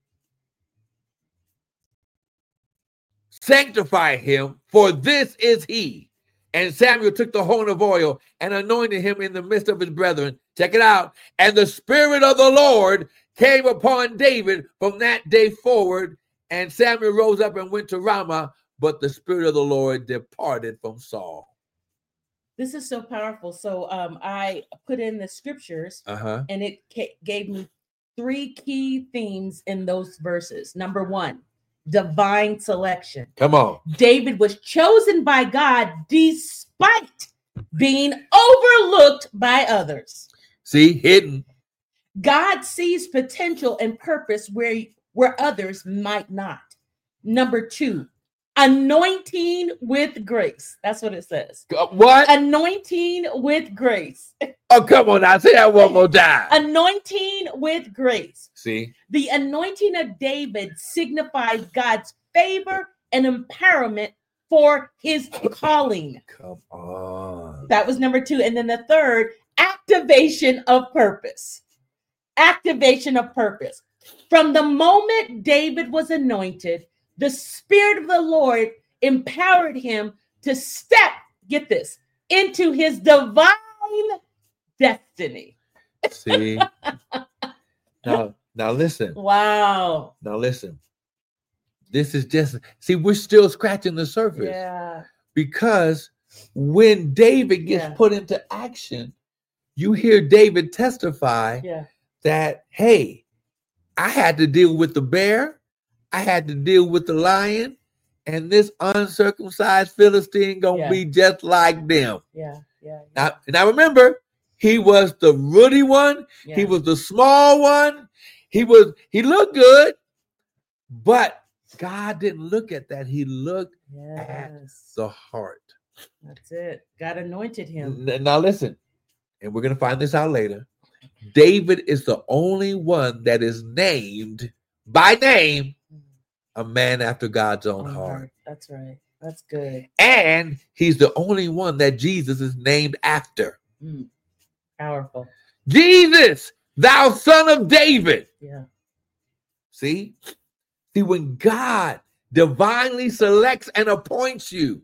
sanctify him, for this is he. And Samuel took the horn of oil and anointed him in the midst of his brethren. Check it out. And the Spirit of the Lord came upon David from that day forward. And Samuel rose up and went to Ramah, but the Spirit of the Lord departed from Saul. This is so powerful. So um, I put in the scriptures, uh-huh. and it ca- gave me three key themes in those verses. Number one, divine selection. Come on. David was chosen by God despite being overlooked by others. See, hidden. God sees potential and purpose where, where others might not. Number two, Anointing with grace. That's what it says. Uh, What? Anointing with grace. Oh, come on now. Say that one more time. Anointing with grace. See? The anointing of David signifies God's favor and empowerment for his calling. Come on. That was number two. And then the third, activation of purpose. Activation of purpose. From the moment David was anointed, the Spirit of the Lord empowered him to step, get this, into his divine destiny. See? now, now listen. Wow. Now listen. This is just, see, we're still scratching the surface. Yeah. Because when David gets Yeah. put into action, you hear David testify Yeah. that, hey, I had to deal with the bear, I had to deal with the lion, and this uncircumcised Philistine gonna Yeah. be just like them. Yeah. Yeah. Now, now remember, he was the ruddy one, Yeah. he was the small one, he was he looked good, but God didn't look at that. He looked at Yes. the heart. That's it. God anointed him. N- Now listen, and we're gonna find this out later. David is the only one that is named by name a man after God's own Own heart. That's right. That's good. And he's the only one that Jesus is named after. Mm. Powerful. Jesus, thou son of David. Yeah. See? See, when God divinely selects and appoints you,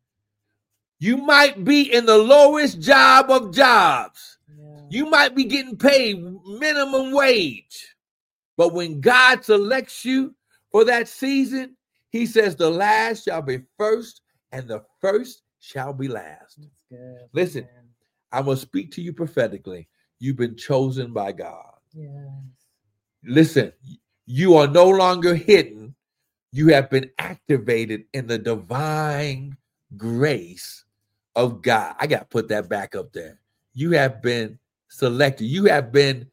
you might be in the lowest job of jobs. Yeah. You might be getting paid minimum wage. But when God selects you for that season, he says the last shall be first and the first shall be last. That's good. Listen. Man. I will speak to you prophetically. You've been chosen by God. Yes. Listen, you are no longer hidden. You have been activated in the divine grace of God. I got to put that back up there. You have been selected. You have been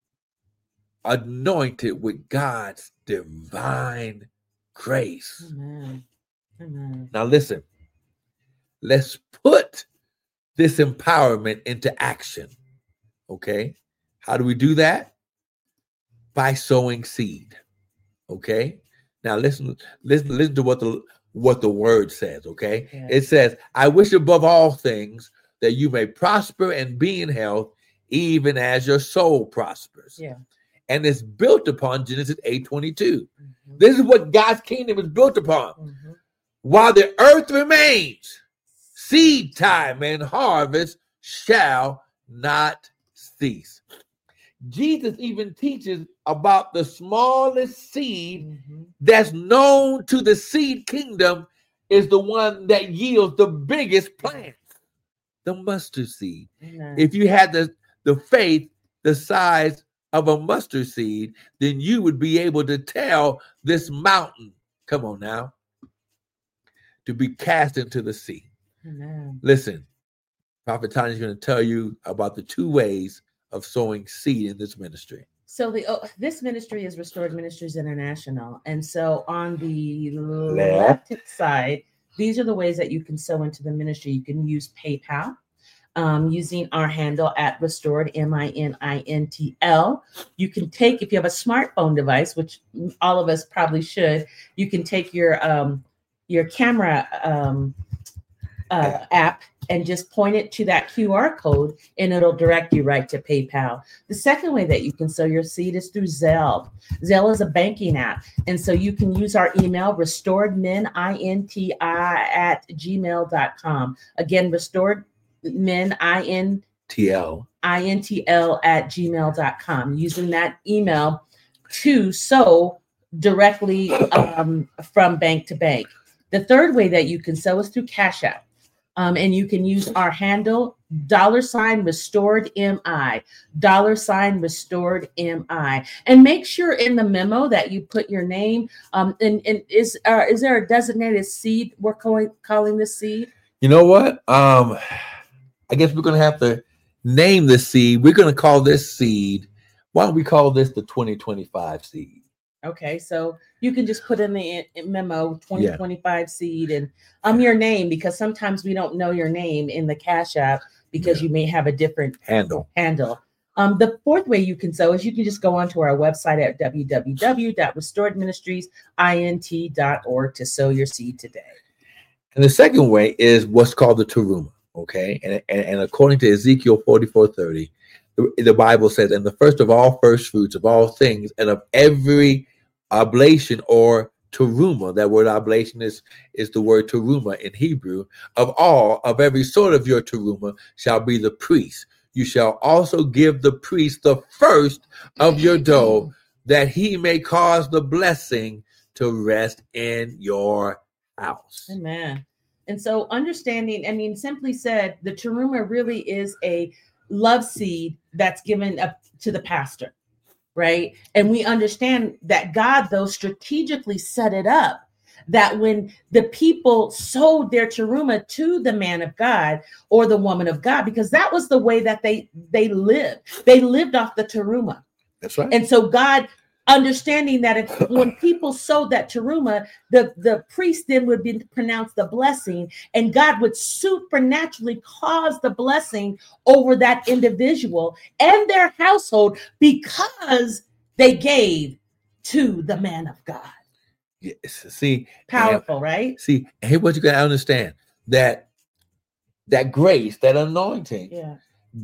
anointed with God's divine grace. Amen. Amen. Now listen, let's put this empowerment into action. Okay? How do we do that? By sowing seed. Okay? Now listen, listen, listen to what the what the word says, okay? Yeah. It says, I wish above all things that you may prosper and be in health, even as your soul prospers. Yeah. And it's built upon Genesis eight twenty-two. Mm-hmm. This is what God's kingdom is built upon. Mm-hmm. While the earth remains, seed time and harvest shall not cease. Jesus even teaches about the smallest seed Mm-hmm. that's known to the seed kingdom is the one that yields the biggest plants, the mustard seed. Amen. If you had the, the faith the size of a mustard seed, then you would be able to tell this mountain, come on now, to be cast into the sea. Amen. Listen, Prophet Tanya is going to tell you about the two ways of sowing seed in this ministry. So the oh, this ministry is Restored Ministries International, and so on the Left. left side, these are the ways that you can sow into the ministry. You can use PayPal, um, using our handle at Restored M I N I N T L. You can take, if you have a smartphone device, which all of us probably should, you can take your um, your camera um, uh, app and just point it to that Q R code, and it'll direct you right to PayPal. The second way that you can sow your seed is through Zelle. Zelle is a banking app, and so you can use our email, restoredmeninti at gmail dot com. Again, restoredmeninti T L. intl at gmail dot com. Using that email to sow directly um, from bank to bank. The third way that you can sow is through Cash App. Um, and you can use our handle, dollar sign restored M I, dollar sign restored M I. And make sure in the memo that you put your name. Um, and, and is uh, is there a designated seed we're calling, calling this seed? You know what? Um, I guess we're going to have to name the seed. We're going to call this seed. Why don't we call this the twenty twenty-five seed? Okay, so you can just put in the memo twenty twenty-five yeah. seed and um your name, because sometimes we don't know your name in the Cash App because yeah. you may have a different handle. Handle. Um, the fourth way you can sow is you can just go onto our website at w w w dot restored ministries int dot org to sow your seed today. And the second way is what's called the teruma. Okay, and and, and according to Ezekiel forty-four thirty, the, the Bible says, "And the first of all first fruits of all things, and of every oblation or teruma," that word oblation is, is the word teruma in Hebrew, "of all, of every sort of your teruma shall be the priest. You shall also give the priest the first of your dough, that he may cause the blessing to rest in your house." Amen. And so understanding, I mean, simply said, the teruma really is a love seed that's given up to the pastor. Right. And we understand that God, though, strategically set it up that when the people sowed their teruma to the man of God or the woman of God, because that was the way that they they lived. They lived off the teruma. That's right. And so God, understanding that if when people sowed that teruma, the, the priest then would be pronounced the blessing, and God would supernaturally cause the blessing over that individual and their household because they gave to the man of God. Yes. See, powerful, and, right? See, here what you got to understand, that that grace, that anointing, yeah.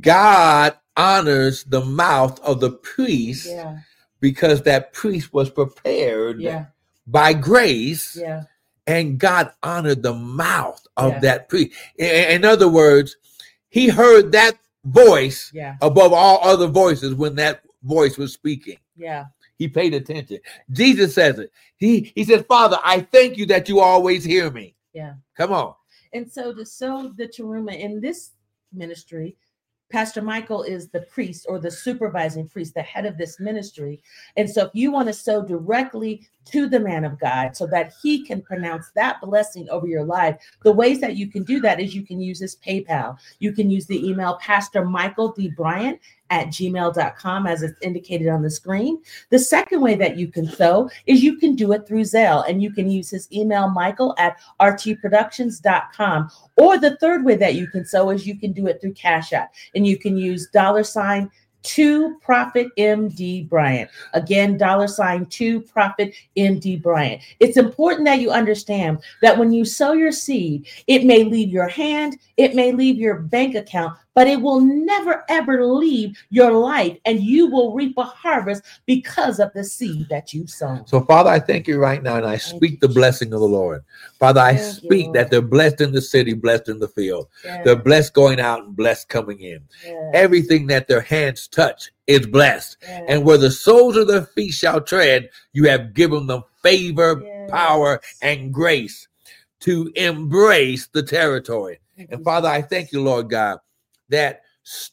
God honors the mouth of the priest. Yeah. Because that priest was prepared yeah. by grace, yeah. and God honored the mouth of yeah. that priest. In, in other words, he heard that voice yeah. above all other voices when that voice was speaking. Yeah. He paid attention. Jesus says it. He, he said, "Father, I thank you that you always hear me." Yeah. Come on. And so to sow the teruma in this ministry, Pastor Michael is the priest or the supervising priest, the head of this ministry. And so if you want to sow directly to the man of God so that he can pronounce that blessing over your life, the ways that you can do that is you can use his PayPal. You can use the email Pastor Michael D. Bryant at gmail dot com as it's indicated on the screen. The second way that you can sow is you can do it through Zelle, and you can use his email, Michael at r t productions dot com. Or the third way that you can sow is you can do it through Cash App, and you can use dollar sign to Prophet M D Bryant. Again, dollar sign to Prophet M D Bryant. It's important that you understand that when you sow your seed, it may leave your hand, it may leave your bank account, but it will never, ever leave your life, and you will reap a harvest because of the seed that you've sown. So, Father, I thank you right now, and I speak the blessing of the Lord. Father, I Thank speak you, that they're blessed in the city, blessed in the field. Yes. They're blessed going out and blessed coming in. Yes. Everything that their hands touch is blessed. Yes. And where the soles of their feet shall tread, you have given them favor, Yes. power, and grace to embrace the territory. Thank And you. Father, I thank you, Lord God, that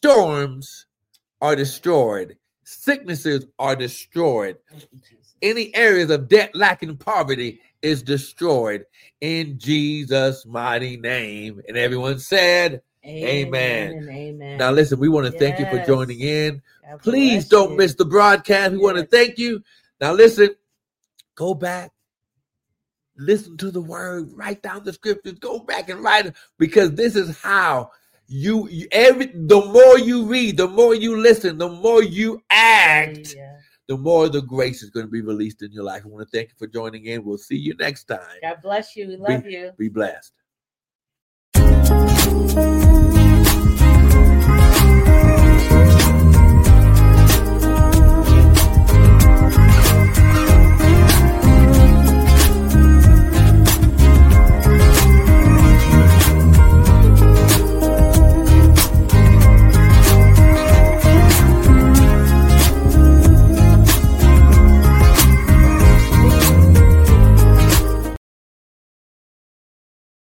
storms are destroyed, sicknesses are destroyed, any areas of debt, lack, and poverty is destroyed in Jesus' mighty name. And everyone said, Amen. Amen. Amen. Now, listen, we want to Yes. thank you for joining in. God Please bless don't you. miss the broadcast. We Yes. want to thank you. Now, listen, go back, listen to the word, write down the scriptures, go back and write it, because this is how you, you every the more you read, the more you listen, the more you act, Yeah. the more the grace is going to be released in your life. I want to thank you for joining in. We'll see you next time. God bless you. We love Be- you. Be blessed.